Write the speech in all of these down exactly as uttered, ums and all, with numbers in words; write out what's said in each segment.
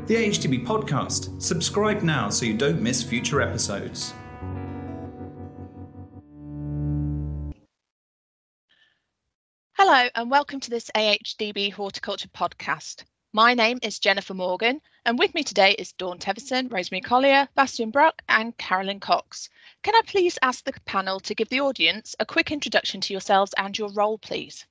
The A H D B podcast. Subscribe now so you don't miss future episodes. Hello and welcome to this A H D B Horticulture podcast. My name is Jennifer Morgan and with me today is Dawn Teverson, Rosemary Collier, Bastian Bruck and Carolyn Cox. Can I please ask the panel to give the audience a quick introduction to yourselves and your role, please?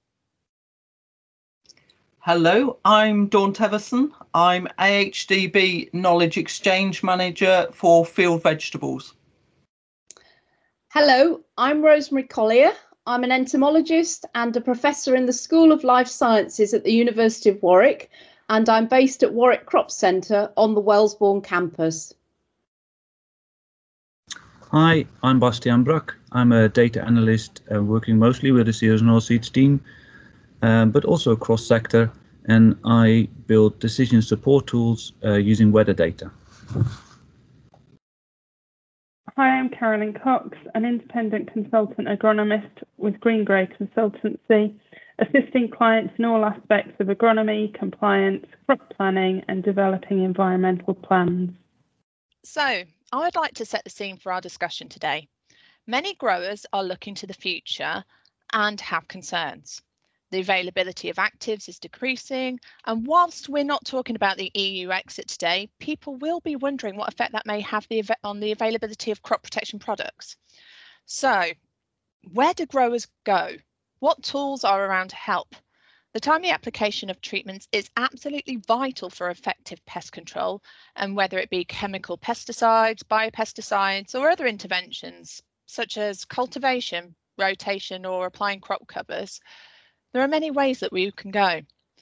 Hello, I'm Dawn Teverson. I'm A H D B Knowledge Exchange Manager for Field Vegetables. Hello, I'm Rosemary Collier. I'm an entomologist and a professor in the School of Life Sciences at the University of Warwick, and I'm based at Warwick Crop Centre on the Wellesbourne campus. Hi, I'm Bastian Bruck. I'm a data analyst uh, working mostly with the seasonal seeds team, um, but also cross-sector, and I build decision support tools uh, using weather data. Hi, I'm Carolyn Cox, an independent consultant agronomist with Green Grey Consultancy, assisting clients in all aspects of agronomy, compliance, crop planning and developing environmental plans. So, I would like to set the scene for our discussion today. Many growers are looking to the future and have concerns. The availability of actives is decreasing, and whilst we're not talking about the E U exit today, people will be wondering what effect that may have the, on the availability of crop protection products. So, where do growers go? What tools are around to help? The timely application of treatments is absolutely vital for effective pest control, and whether it be chemical pesticides, biopesticides, or other interventions, such as cultivation, rotation, or applying crop covers, there are many ways that we can go.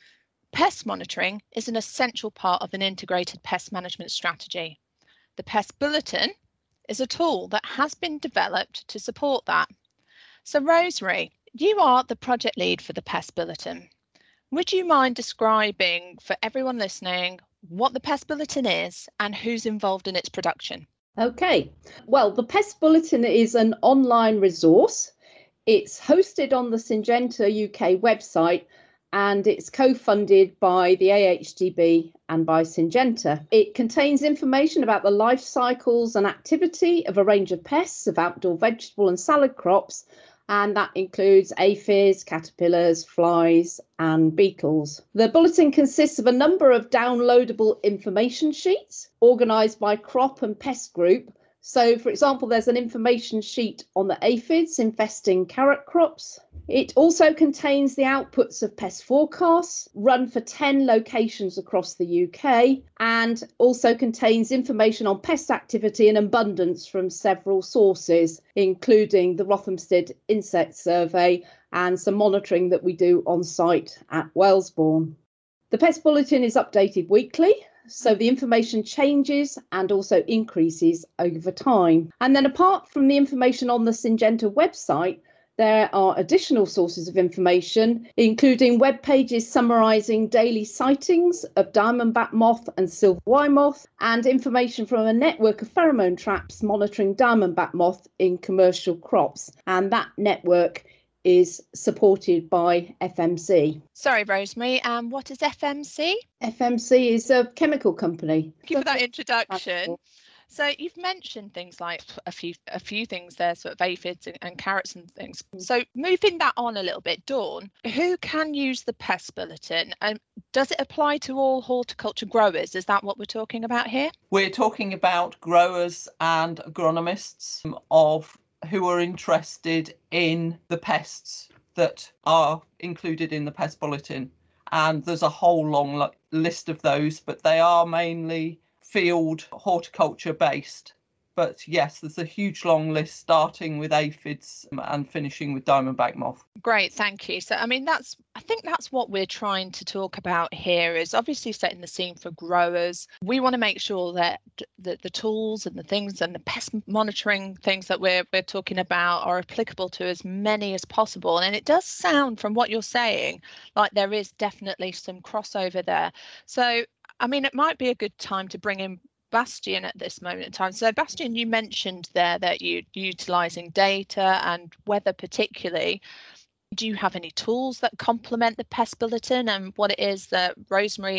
Pest monitoring is an essential part of an integrated pest management strategy. The Pest Bulletin is a tool that has been developed to support that. So Rosemary, you are the project lead for the Pest Bulletin. Would you mind describing for everyone listening what the Pest Bulletin is and who's involved in its production? Okay, well, the Pest Bulletin is an online resource. It's hosted on the Syngenta U K website and it's co-funded by the A H D B and by Syngenta. It contains information about the life cycles and activity of a range of pests of outdoor vegetable and salad crops, and that includes aphids, caterpillars, flies and beetles. The bulletin consists of a number of downloadable information sheets organised by crop and pest group. So, for example, there's an information sheet on the aphids infesting carrot crops. It also contains the outputs of pest forecasts run for ten locations across the U K, and also contains information on pest activity and abundance from several sources, including the Rothamsted Insect Survey and some monitoring that we do on site at Wellesbourne. The Pest Bulletin is updated weekly, so the information changes and also increases over time. And then apart from the information on the Syngenta website, there are additional sources of information, including web pages summarising daily sightings of diamondback moth and silver eye moth, and information from a network of pheromone traps monitoring diamondback moth in commercial crops. And that network is supported by F M C. Sorry, Rosemary, um, what is F M C? F M C is a chemical company. Thank you for that introduction. So you've mentioned things like a few a few things there, sort of aphids and, and carrots and things. So moving that on a little bit, Dawn, who can use the Pest Bulletin? And does it apply to all horticulture growers? Is that what we're talking about here? We're talking about growers and agronomists of who are interested in the pests that are included in the Pest Bulletin. And there's a whole long lo- list of those, but they are mainly field horticulture based. But yes, there's a huge long list starting with aphids and finishing with diamondback moth. Great, thank you. So, I mean, that's I think that's what we're trying to talk about here is obviously setting the scene for growers. We want to make sure that the, the tools and the things and the pest monitoring things that we're we're talking about are applicable to as many as possible. And it does sound from what you're saying like there is definitely some crossover there. So, I mean, it might be a good time to bring in Bastian at this moment in time. So Bastian, you mentioned there that you're utilising data and weather particularly. Do you have any tools that complement the Pest Bulletin and what it is that Rosemary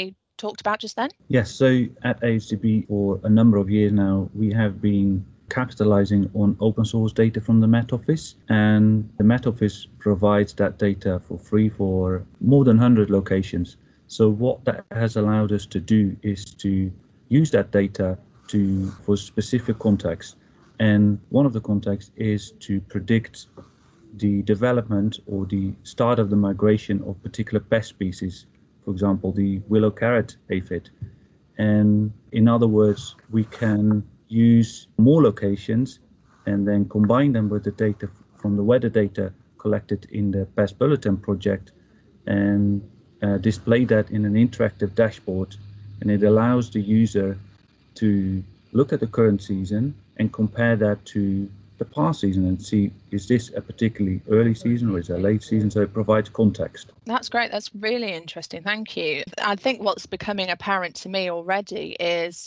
talked about just then? Yes, so at A H D B for a number of years now, we have been capitalizing on open source data from the Met Office, and the Met Office provides that data for free for more than one hundred locations. So what that has allowed us to do is to use that data to for specific contexts, and one of the contexts is to predict the development or the start of the migration of particular pest species, for example, the willow carrot aphid. And in other words, we can use more locations and then combine them with the data from the weather data collected in the Pest Bulletin project and uh, display that in an interactive dashboard. And it allows the user to look at the current season and compare that to the past season and see, is this a particularly early season or is it a late season? So it provides context. That's great. That's really interesting. Thank you. I think what's becoming apparent to me already is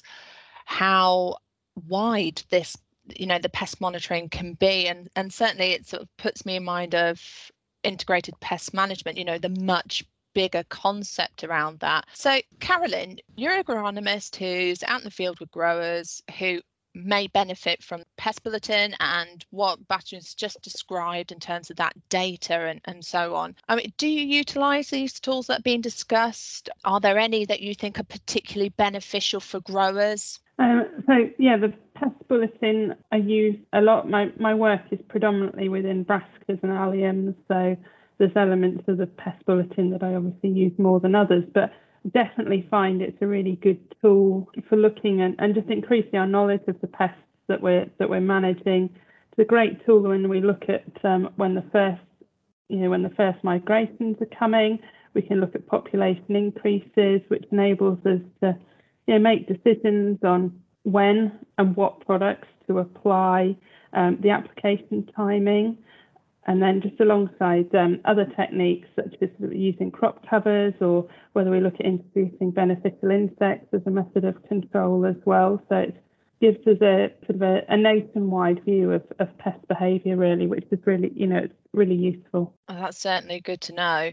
how wide this, you know, the pest monitoring can be. And, and certainly it sort of puts me in mind of integrated pest management, you know, the much bigger concept around that. So, Carolyn, you're an agronomist who's out in the field with growers who may benefit from Pest Bulletin and what Bastian's just described in terms of that data and, and so on. I mean, do you utilise these tools that are being discussed? Are there any that you think are particularly beneficial for growers? Um, so, yeah, the Pest Bulletin I use a lot. My, my work is predominantly within brassicas and alliums, so there's elements of the Pest Bulletin that I obviously use more than others, but definitely find it's a really good tool for looking and, and just increasing our knowledge of the pests that we're that we're managing. It's a great tool when we look at um, when the first you know when the first migrations are coming. We can look at population increases, which enables us to you know make decisions on when and what products to apply, um, the application timing. And then just alongside um, other techniques such as using crop covers or whether we look at introducing beneficial insects as a method of control as well. So it gives us a sort of a, a nationwide view of, of pest behaviour really, which is really, you know, it's really useful. Oh, that's certainly good to know.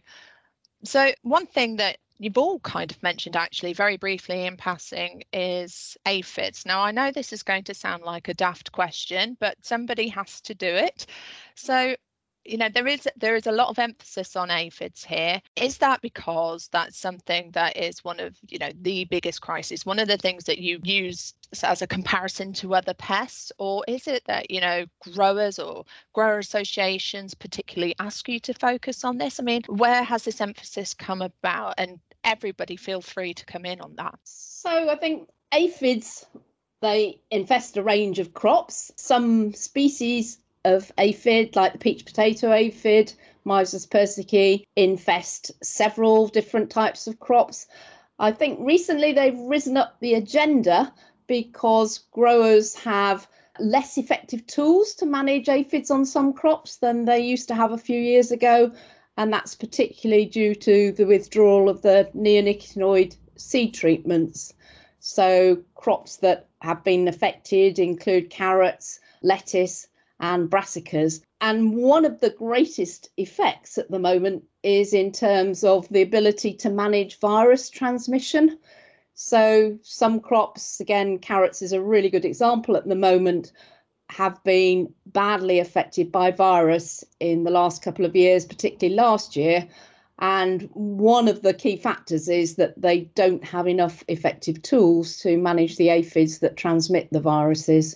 So one thing that you've all kind of mentioned actually very briefly in passing is aphids. Now, I know this is going to sound like a daft question, but somebody has to do it. So you know, there is there is a lot of emphasis on aphids here. Is that because that's something that is one of, you know, the biggest crises, one of the things that you use as a comparison to other pests? Or is it that, you know, growers or grower associations particularly ask you to focus on this? I mean, where has this emphasis come about? And everybody feel free to come in on that. So I think aphids, they infest a range of crops. Some species of aphid, like the peach potato aphid, Myzus persicae, infest several different types of crops. I think recently they've risen up the agenda because growers have less effective tools to manage aphids on some crops than they used to have a few years ago. And that's particularly due to the withdrawal of the neonicotinoid seed treatments. So crops that have been affected include carrots, lettuce, and brassicas. And one of the greatest effects at the moment is in terms of the ability to manage virus transmission. So some crops, again, carrots is a really good example at the moment, have been badly affected by virus in the last couple of years, particularly last year. And one of the key factors is that they don't have enough effective tools to manage the aphids that transmit the viruses.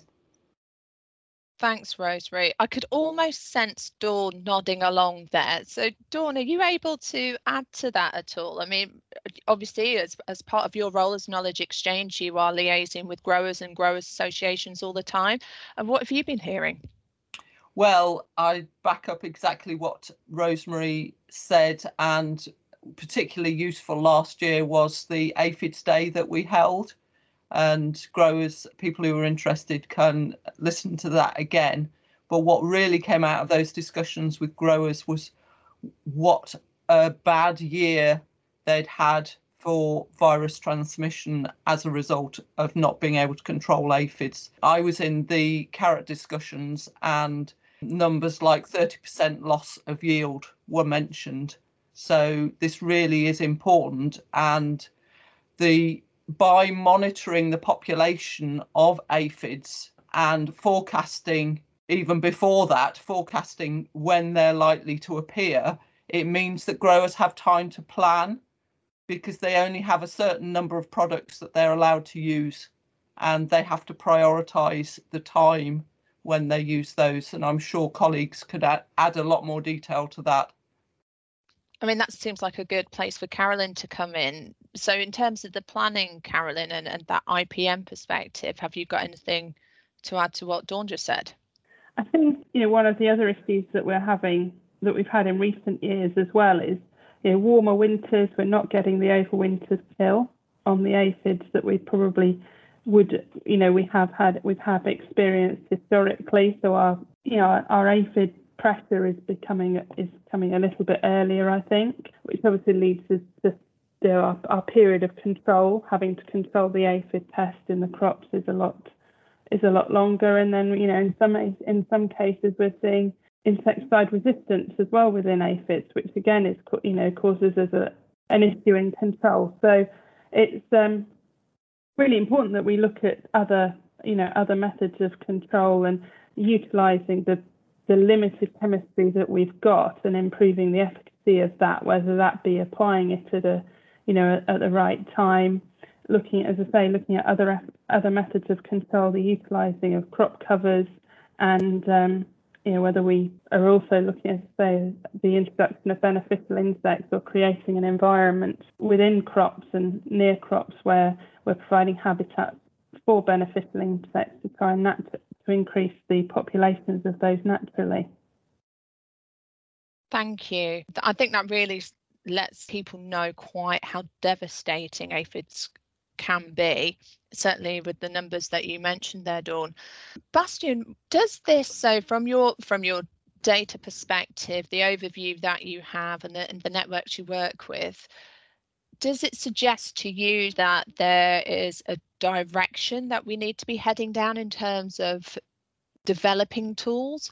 Thanks, Rosemary. I could almost sense Dawn nodding along there. So, Dawn, are you able to add to that at all? I mean, obviously, as, as part of your role as Knowledge Exchange, you are liaising with growers and growers associations all the time. And what have you been hearing? Well, I back up exactly what Rosemary said, and particularly useful last year was the Aphids Day that we held. And growers, people who are interested, can listen to that again. But what really came out of those discussions with growers was what a bad year they'd had for virus transmission as a result of not being able to control aphids. I was in the carrot discussions and numbers like thirty percent loss of yield were mentioned. So this really is important, and the by monitoring the population of aphids and forecasting, even before that, forecasting when they're likely to appear, it means that growers have time to plan, because they only have a certain number of products that they're allowed to use, and they have to prioritise the time when they use those. And I'm sure colleagues could add, add a lot more detail to that. I mean, that seems like a good place for Carolyn to come in. So in terms of the planning, Carolyn, and, and that I P M perspective, have you got anything to add to what Dawn just said? I think, you know, one of the other issues that we're having, that we've had in recent years as well, is, you know, warmer winters. We're not getting the overwinter kill on the aphids that we probably would, you know, we have had, we've had experienced historically. So our, you know, our, our aphid pressure is becoming is coming a little bit earlier, I think, which obviously leads us to, to our, our period of control, having to control the aphid pest in the crops is a lot is a lot longer. And then, you know, in some in some cases we're seeing insecticide resistance as well within aphids, which again is, you know, causes us a, an issue in control. So it's um, really important that we look at other, you know, other methods of control and utilising the the limited chemistry that we've got and improving the efficacy of that, whether that be applying it at a, you know, at the right time, looking at, as I say, looking at other other methods of control, the utilising of crop covers, and um, you know, whether we are also looking at, say, the introduction of beneficial insects, or creating an environment within crops and near crops where we're providing habitats for beneficial insects to try and nat- to increase the populations of those naturally. Thank you. I think that really lets people know quite how devastating aphids can be, certainly with the numbers that you mentioned there, Dawn. Bastian, does this, so from your from your data perspective, the overview that you have and the, and the networks you work with, does it suggest to you that there is a direction that we need to be heading down in terms of developing tools,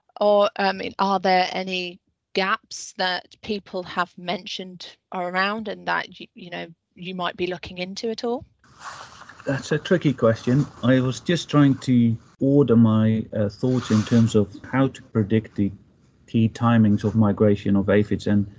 or um, are there any gaps that people have mentioned around and that you, you know you might be looking into at all? That's a tricky question. I was just trying to order my uh, thoughts in terms of how to predict the key timings of migration of aphids, and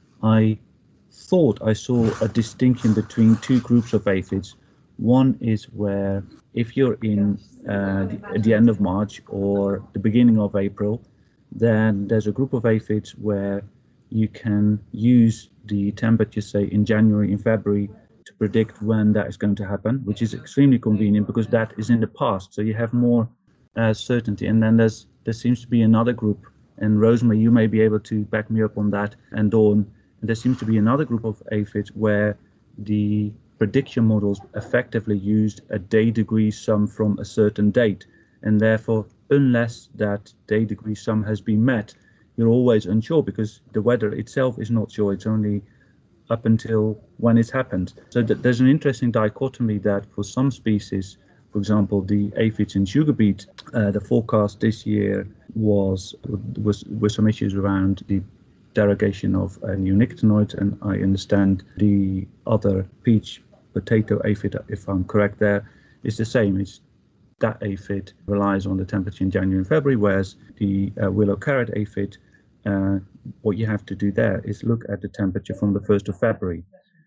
I thought I saw a distinction between two groups of aphids. One is where if you're in uh, the, at the end of March or the beginning of April, then there's a group of aphids where you can use the temperature, say in January, in February, to predict when that is going to happen, which is extremely convenient because that is in the past, so you have more uh, certainty. And then there's there seems to be another group, and Rosemary, you may be able to back me up on that, and Dawn, and there seems to be another group of aphids where the prediction models effectively used a day degree sum from a certain date, and therefore unless that day degree sum has been met, you're always unsure because the weather itself is not sure. It's only up until when it's happened. So th- there's an interesting dichotomy that for some species, for example, the aphids in sugar beet, uh, the forecast this year was was with some issues around the derogation of a neonicotinoid, and I understand the other peach potato aphid, if I'm correct there, is the same. It's that aphid relies on the temperature in January and February, whereas the uh, willow carrot aphid, uh, what you have to do there is look at the temperature from the first of February,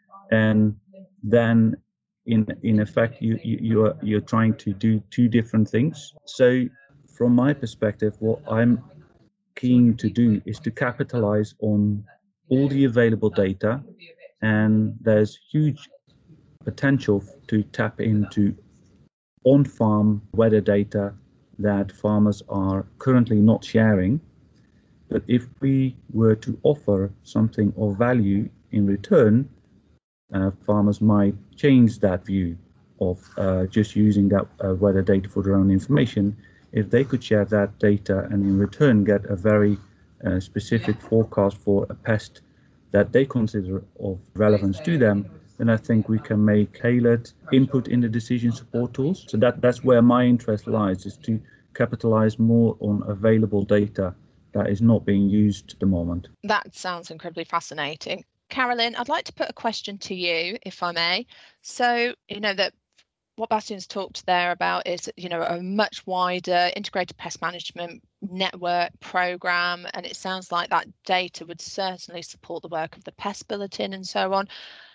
and then in in effect you, you you're you're trying to do two different things. So from my perspective, what I'm keen to do is to capitalize on all the available data, and there's huge potential to tap into on-farm weather data that farmers are currently not sharing. But if we were to offer something of value in return, uh, farmers might change that view of uh, just using that uh, weather data for their own information. If they could share that data and in return get a very uh, specific forecast for a pest that they consider of relevance to them, then I think we can make tailored input in the decision support tools. So that, that's where my interest lies, is to capitalize more on available data that is not being used at the moment. That sounds incredibly fascinating. Carolyn, I'd like to put a question to you, if I may. So, you know, that what Bastian's talked there about is, you know, a much wider integrated pest management network program, and it sounds like that data would certainly support the work of the pest bulletin and so on.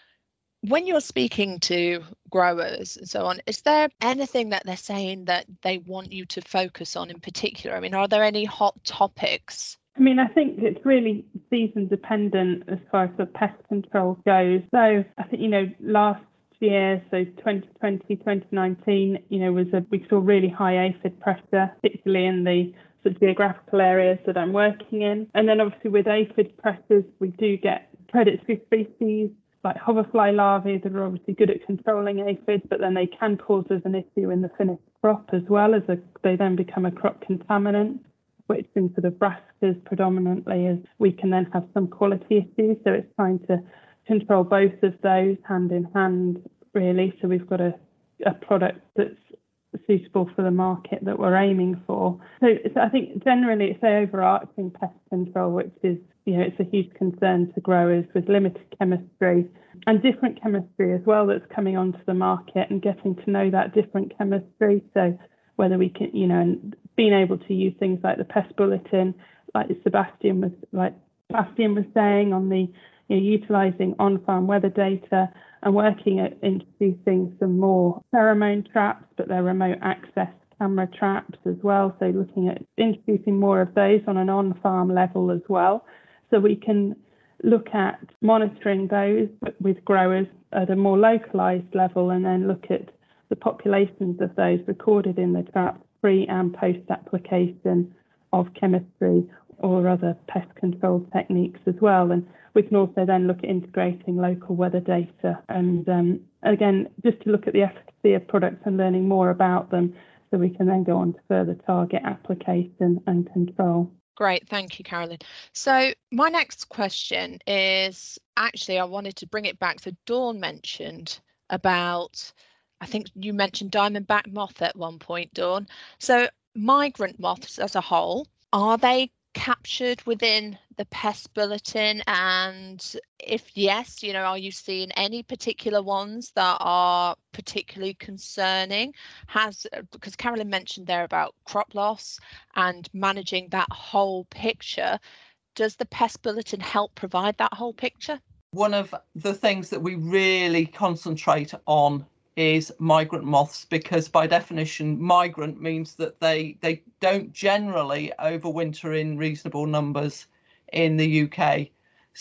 When you're speaking to growers and so on, is there anything that they're saying that they want you to focus on in particular? I mean, are there any hot topics? I mean, I think it's really season dependent as far as the pest control goes. So I think, you know, last year, so twenty twenty, twenty nineteen, you know, was a, we saw really high aphid pressure, particularly in the sort of geographical areas that I'm working in. And then obviously with aphid pressures, we do get predatory species like hoverfly larvae that are obviously good at controlling aphids, but then they can cause us an issue in the finished crop as well, as a, they then become a crop contaminant, which in sort of brassicas predominantly is we can then have some quality issues. So it's trying to control both of those hand in hand, really. So we've got a, a product that's suitable for the market that we're aiming for. So, so I think generally it's the overarching pest control, which is, you know, it's a huge concern to growers with limited chemistry and different chemistry as well that's coming onto the market, and getting to know that different chemistry. So whether we can, you know, and being able to use things like the pest bulletin, like Sebastian was, like Bastian was saying, on the, you know, utilising on-farm weather data and working at introducing some more pheromone traps, but they're remote access camera traps as well. So looking at introducing more of those on an on-farm level as well. So we can look at monitoring those with growers at a more localised level, and then look at the populations of those recorded in the traps pre and post application of chemistry or other pest control techniques as well. And we can also then look at integrating local weather data, and um, again, just to look at the efficacy of products and learning more about them, so we can then go on to further target application and control. Great, thank you, Carolyn. So my next question is, actually, I wanted to bring it back. So Dawn mentioned about, I think you mentioned diamondback moth at one point, Dawn. So migrant moths as a whole, are they captured within the pest bulletin? And if yes, you know, are you seeing any particular ones that are particularly concerning? Has, because Carolyn mentioned there about crop loss and managing that whole picture, does the pest bulletin help provide that whole picture? One of the things that we really concentrate on is migrant moths, because by definition migrant means that they they don't generally overwinter in reasonable numbers in the U K.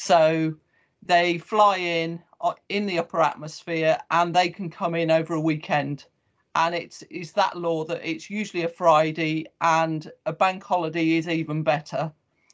So they fly in in the upper atmosphere, and they can come in over a weekend, and it's it's that law that it's usually a Friday, and a bank holiday is even better.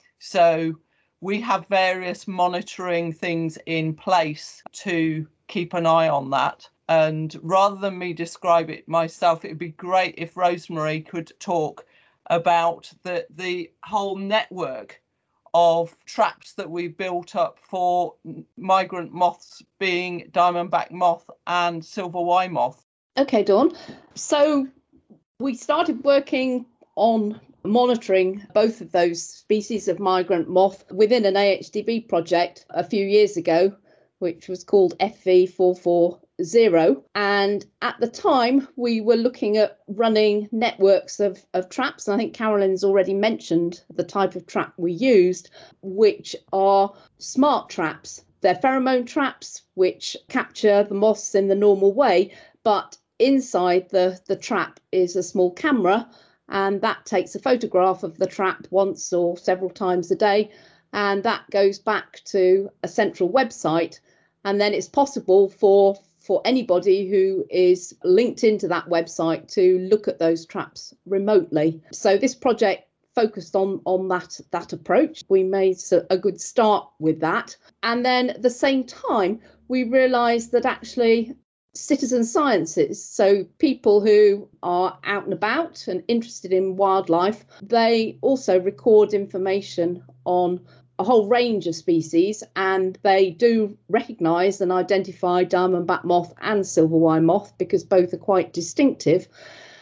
So we have various monitoring things in place to keep an eye on that. And rather than me describe it myself, it would be great if Rosemary could talk about the the whole network of traps that we've built up for migrant moths, being diamondback moth and silver Y moth. Okay, Dawn. So we started working on monitoring both of those species of migrant moth within an A H D B project a few years ago, which was called F V four four zero. And at the time, we were looking at running networks of, of traps. And I think Carolyn's already mentioned the type of trap we used, which are smart traps. They're pheromone traps, which capture the moths in the normal way, but inside the, the trap is a small camera, and that takes a photograph of the trap once or several times a day, and that goes back to a central website. And then it's possible for for anybody who is linked into that website to look at those traps remotely. So this project focused on, on that, that approach. We made a good start with that. And then at the same time, we realised that actually citizen sciences, so people who are out and about and interested in wildlife, they also record information on a whole range of species, and they do recognise and identify diamondback moth and silver Y moth because both are quite distinctive.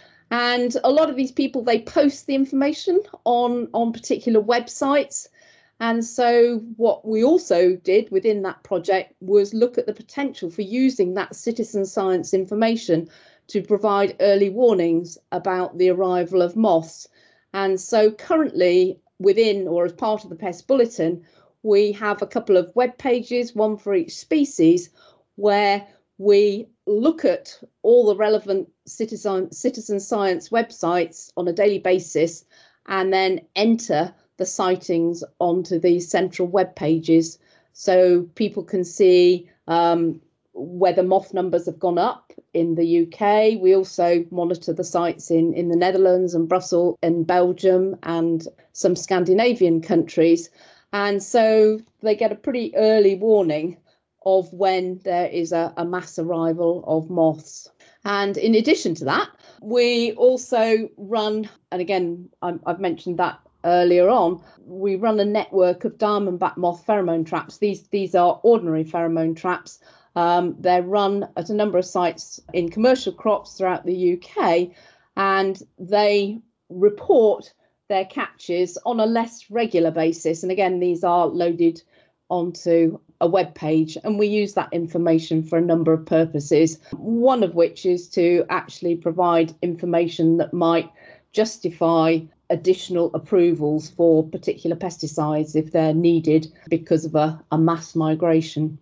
And a lot of these people, they post the information on, on particular websites, And so what we also did within that project was look at the potential for using that citizen science information to provide early warnings about the arrival of moths. And so currently within or as part of the Pest Bulletin, we have a couple of web pages, one for each species, where we look at all the relevant citizen, citizen science websites on a daily basis and then enter the sightings onto these central web pages so people can see um, whether moth numbers have gone up in the U K. We also monitor the sites in, in the Netherlands and Brussels and Belgium and some Scandinavian countries. And so they get a pretty early warning of when there is a, a mass arrival of moths. And in addition to that, we also run, and again, I'm, I've mentioned that earlier on, we run a network of diamondback moth pheromone traps. These, these are ordinary pheromone traps. Um, they're run at a number of sites in commercial crops throughout the U K, and they report their catches on a less regular basis. And again, these are loaded onto a web page, and we use that information for a number of purposes, one of which is to actually provide information that might justify additional approvals for particular pesticides if they're needed because of a, a mass migration.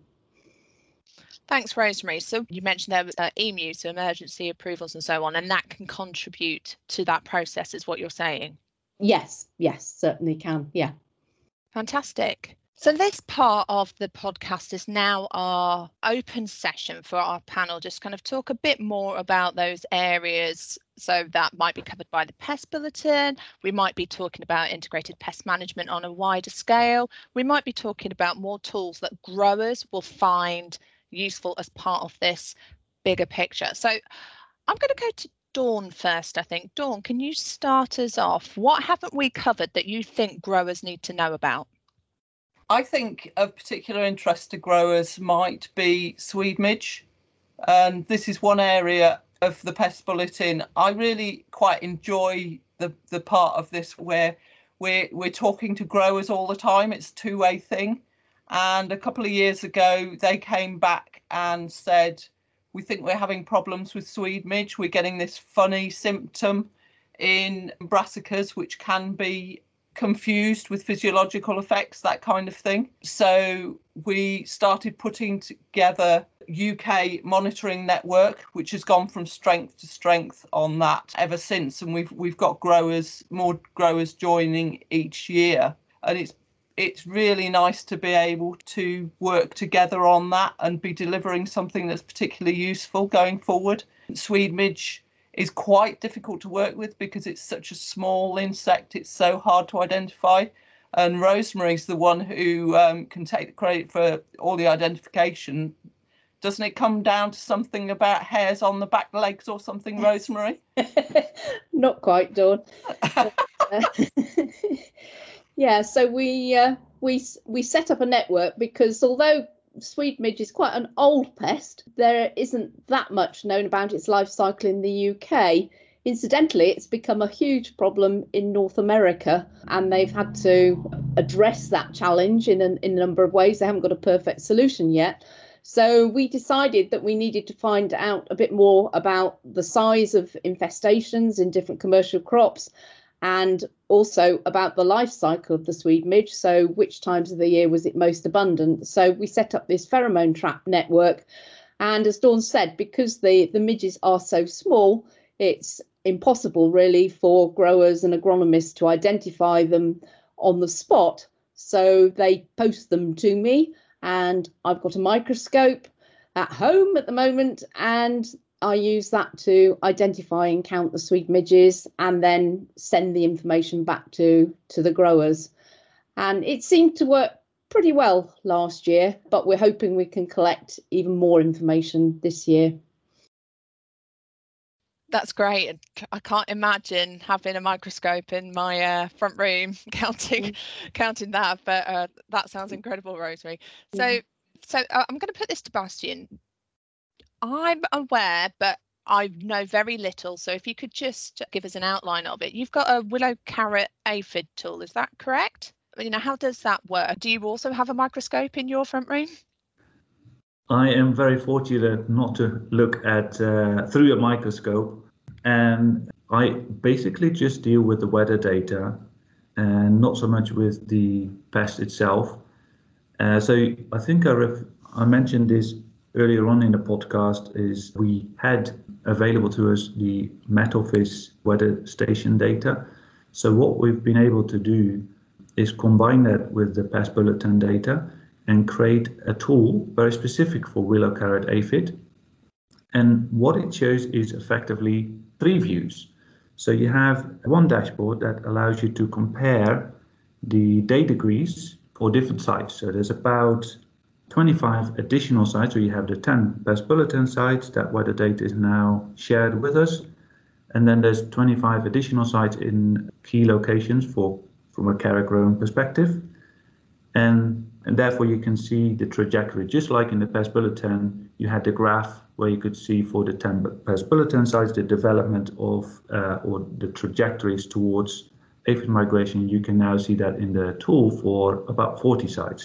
Thanks, Rosemary. So you mentioned there was uh, E M U, so emergency approvals and so on, and that can contribute to that process, is what you're saying? Yes, yes, certainly can. Yeah. Fantastic. So this part of the podcast is now our open session for our panel, just kind of talk a bit more about those areas. So that might be covered by the Pest Bulletin. We might be talking about integrated pest management on a wider scale. We might be talking about more tools that growers will find useful as part of this bigger picture. So I'm going to go to Dawn first, I think. Dawn, can you start us off? What haven't we covered that you think growers need to know about? I think of particular interest to growers might be Swede midge. And this is one area of the Pest Bulletin I really quite enjoy the, the part of this where we're, we're talking to growers all the time. It's a two-way thing. And a couple of years ago, they came back and said, we think we're having problems with Swede midge. We're getting this funny symptom in brassicas, which can be confused with physiological effects, that kind of thing. So we started putting together U K monitoring network, which has gone from strength to strength on that ever since. And we've we've got growers, more growers joining each year. And it's it's really nice to be able to work together on that and be delivering something that's particularly useful going forward. Swede midge is quite difficult to work with because it's such a small insect. It's so hard to identify. And Rosemary's the one who um, can take the credit for all the identification. Doesn't it come down to something about hairs on the back legs or something, Rosemary? Not quite, Dawn. Yeah, so we uh, we we set up a network because although Swede midge is quite an old pest, there isn't that much known about its life cycle in the U K. Incidentally, it's become a huge problem in North America, and they've had to address that challenge in a, in a number of ways. They haven't got a perfect solution yet. So we decided that we needed to find out a bit more about the size of infestations in different commercial crops, and also about the life cycle of the Swede midge. So which times of the year was it most abundant? So we set up this pheromone trap network. And as Dawn said, because the, the midges are so small, it's impossible really for growers and agronomists to identify them on the spot. So they post them to me, and I've got a microscope at home at the moment, and I use that to identify and count the Swede midges and then send the information back to, to the growers. And it seemed to work pretty well last year, but we're hoping we can collect even more information this year. That's great. I can't imagine having a microscope in my uh, front room counting mm. counting that, but uh, that sounds incredible, Rosemary. So, mm. so uh, I'm going to put this to Bastian. I'm aware, but I know very little. So if you could just give us an outline of it. You've got a willow carrot aphid tool, is that correct? You know, how does that work? Do you also have a microscope in your front room? I am very fortunate not to look at uh, through a microscope, and I basically just deal with the weather data and not so much with the pest itself. Uh, so I think I, ref- I mentioned this earlier on in the podcast, is we had available to us the Met Office weather station data. So what we've been able to do is combine that with the pest bulletin data and create a tool very specific for willow carrot aphid. And what it shows is effectively three views. So you have one dashboard that allows you to compare the day degrees for different sites. So there's about twenty-five additional sites. So you have the ten pest bulletin sites that where the data is now shared with us. And then there's twenty-five additional sites in key locations for from a carrot growing perspective. And, and therefore you can see the trajectory, just like in the pest bulletin, you had the graph where you could see for the ten pest bulletin sites, the development of, uh, or the trajectories towards aphid migration. You can now see that in the tool for about forty sites.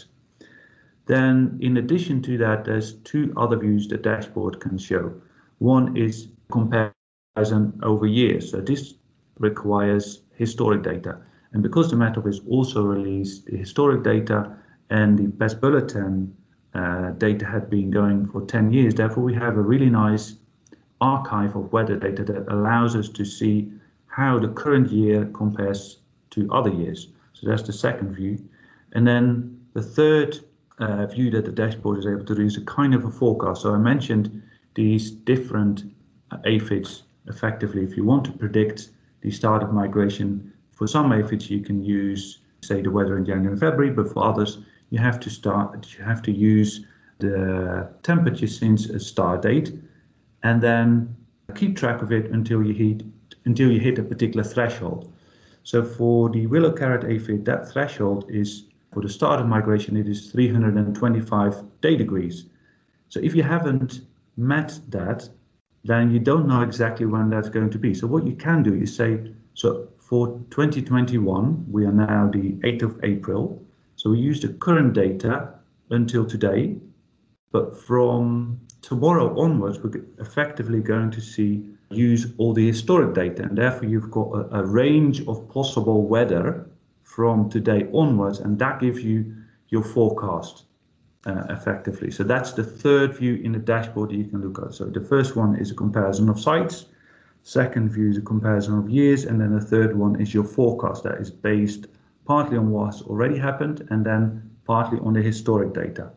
Then in addition to that, there's two other views the dashboard can show. One is comparison over years. So this requires historic data. And because the Met Office also released the historic data and the pest bulletin uh, data had been going for ten years, therefore we have a really nice archive of weather data that allows us to see how the current year compares to other years. So that's the second view. And then the third uh, view that the dashboard is able to do is a kind of a forecast. So I mentioned these different uh, aphids effectively. If you want to predict the start of migration, for some aphids you can use, say, the weather in January and February, but for others you have to start, you have to use the temperature since a start date, and then keep track of it until you hit until you hit a particular threshold. So for the willow carrot aphid, that threshold is for the start of migration, it is three hundred twenty-five day degrees. So if you haven't met that, then you don't know exactly when that's going to be. So what you can do is say, so for twenty twenty-one, we are now the eighth of April. So we use the current data until today, but from tomorrow onwards, we're effectively going to see use all the historic data, and therefore you've got a, a range of possible weather from today onwards, and that gives you your forecast uh, effectively. So that's the third view in the dashboard that you can look at. So the first one is a comparison of sites, second view is a comparison of years, and then the third one is your forecast that is based partly on what's already happened and then partly on the historic data.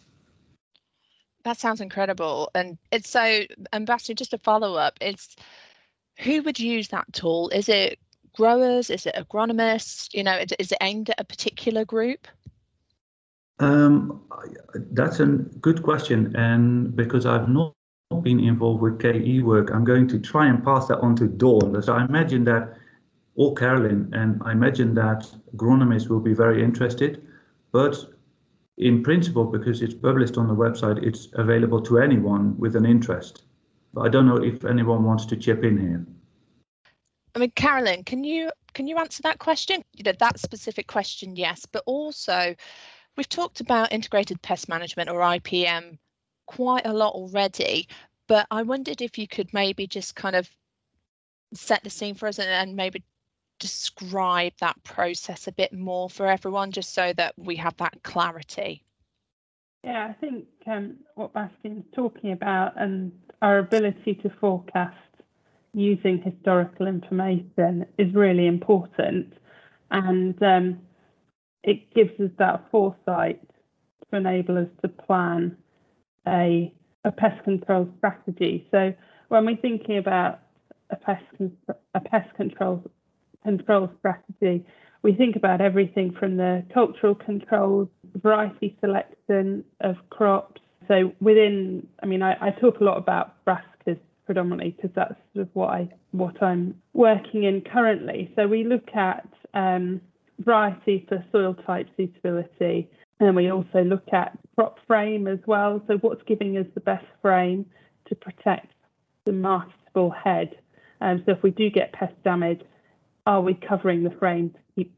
That sounds incredible. And it's so, and Basti, just a follow up, it's who would use that tool? Is it growers? Is it agronomists? You know, is it aimed at a particular group? Um, that's a good question. And because I've not been involved with K E work, I'm going to try and pass that on to Dawn. So I imagine that, or Carolyn, and I imagine that agronomists will be very interested, but in principle, because it's published on the website, it's available to anyone with an interest. But I don't know if anyone wants to chip in here. I mean, Carolyn, can you can you answer that question? You know, that specific question, yes, but also we've talked about integrated pest management, or I P M, quite a lot already, but I wondered if you could maybe just kind of set the scene for us and, and maybe describe that process a bit more for everyone, just so that we have that clarity. Yeah, I think um, what Bastian's talking about and our ability to forecast using historical information is really important, and um, it gives us that foresight to enable us to plan a, a pest control strategy. So when we're thinking about a pest, a pest control control strategy, we think about everything from the cultural controls, variety selection of crops. So within, I mean, I, I talk a lot about brassicas predominantly because that's sort of what I what I'm working in currently. So we look at um, variety for soil type suitability, and we also look at crop frame as well. So what's giving us the best frame to protect the marketable head? Um, so if we do get pest damage, are we covering the frame to keep, to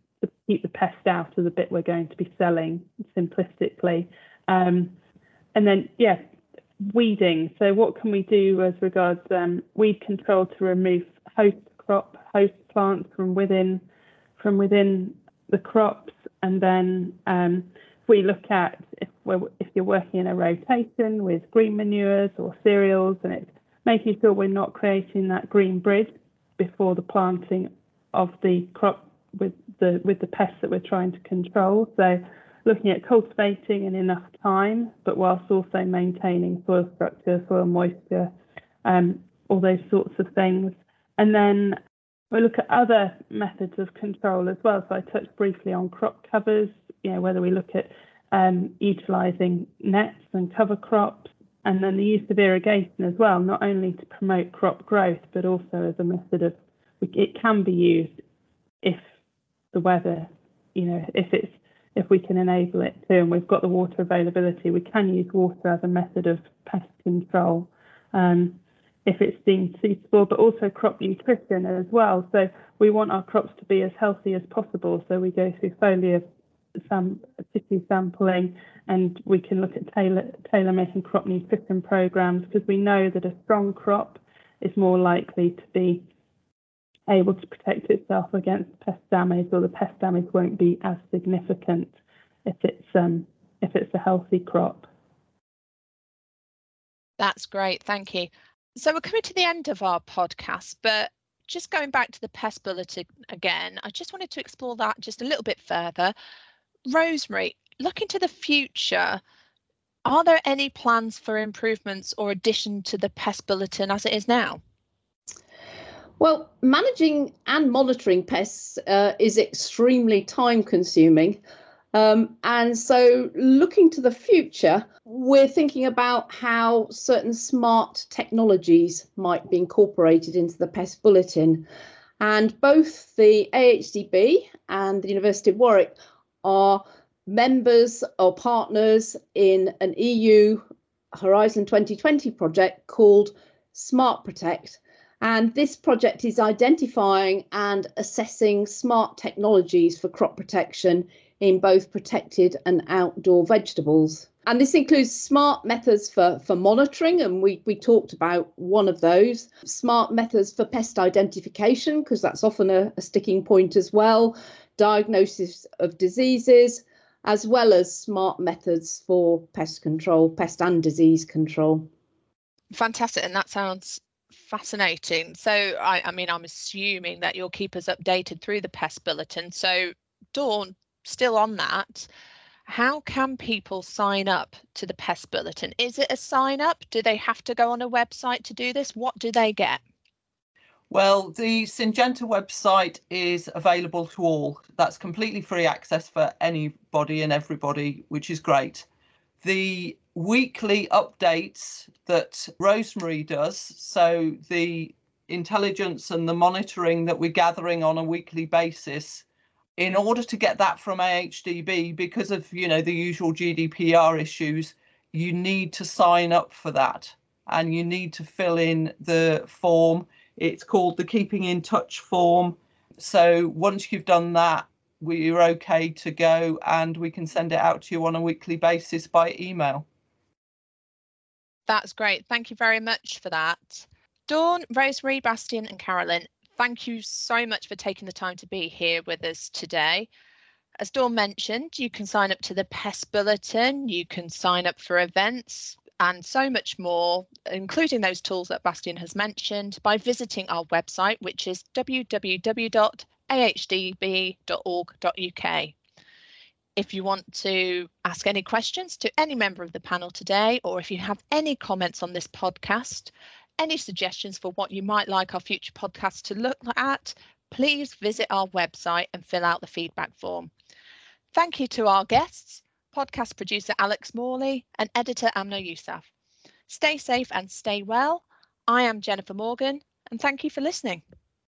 keep the pest out of the bit we're going to be selling, simplistically. Um, and then, yeah, weeding. So what can we do as regards um, weed control to remove host crop, host plants from within from within the crops? And then um, if we look at if we're if you're working in a rotation with green manures or cereals, and it's making sure we're not creating that green bridge before the planting of the crop with the with the pests that we're trying to control. So looking at cultivating in enough time, but whilst also maintaining soil structure, soil moisture, um, all those sorts of things. And then we look at other methods of control as well. So I touched briefly on crop covers, you know, whether we look at um, utilising nets and cover crops, and then the use of irrigation as well, not only to promote crop growth, but also as a method of, it can be used if the weather, you know, if it's if we can enable it to, and we've got the water availability, we can use water as a method of pest control um, if it's deemed suitable, but also crop nutrition as well. So we want our crops to be as healthy as possible. So we go through foliar sam tissue sampling, and we can look at tailor, tailor-making crop nutrition programs, because we know that a strong crop is more likely to be able to protect itself against pest damage, or the pest damage won't be as significant if it's um, if it's a healthy crop. That's great, thank you. So we're coming to the end of our podcast, but just going back to the pest bulletin again, I just wanted to explore that just a little bit further. Rosemary, looking to the future, are there any plans for improvements or addition to the pest bulletin as it is now? Well, managing and monitoring pests uh, is extremely time consuming. Um, and so looking to the future, we're thinking about how certain smart technologies might be incorporated into the pest bulletin. And both the A H D B and the University of Warwick are members or partners in an E U Horizon twenty twenty project called Smart Protect. And this project is identifying and assessing smart technologies for crop protection in both protected and outdoor vegetables. And this includes smart methods for, for monitoring, and we, we talked about one of those. Smart methods for pest identification, because that's often a, a sticking point as well. Diagnosis of diseases, as well as smart methods for pest control, pest and disease control. Fantastic, and that sounds fascinating. So I, I mean, I'm assuming that you'll keep us updated through the pest bulletin. So Dawn, still on that, how can people sign up to the pest bulletin? Is it a sign up? Do they have to go on a website to do this? What do they get? Well, the Syngenta website is available to all. That's completely free access for anybody and everybody, which is great. The weekly updates that Rosemary does, so the intelligence and the monitoring that we're gathering on a weekly basis, in order to get that from A H D B, because of, you know, the usual G D P R issues, you need to sign up for that, and you need to fill in the form. It's called the Keeping in Touch form. So once you've done that, we're okay to go, and we can send it out to you on a weekly basis by email. That's great. Thank you very much for that. Dawn, Rosemary, Bastian and Carolyn, thank you so much for taking the time to be here with us today. As Dawn mentioned, you can sign up to the Pest Bulletin, you can sign up for events and so much more, including those tools that Bastian has mentioned, by visiting our website, which is w w w dot a h d b dot org dot u k. If you want to ask any questions to any member of the panel today, or if you have any comments on this podcast, any suggestions for what you might like our future podcasts to look at, please visit our website and fill out the feedback form. Thank you to our guests, podcast producer Alex Morley and editor Amna Yousaf. Stay safe and stay well. I am Jennifer Morgan, and thank you for listening.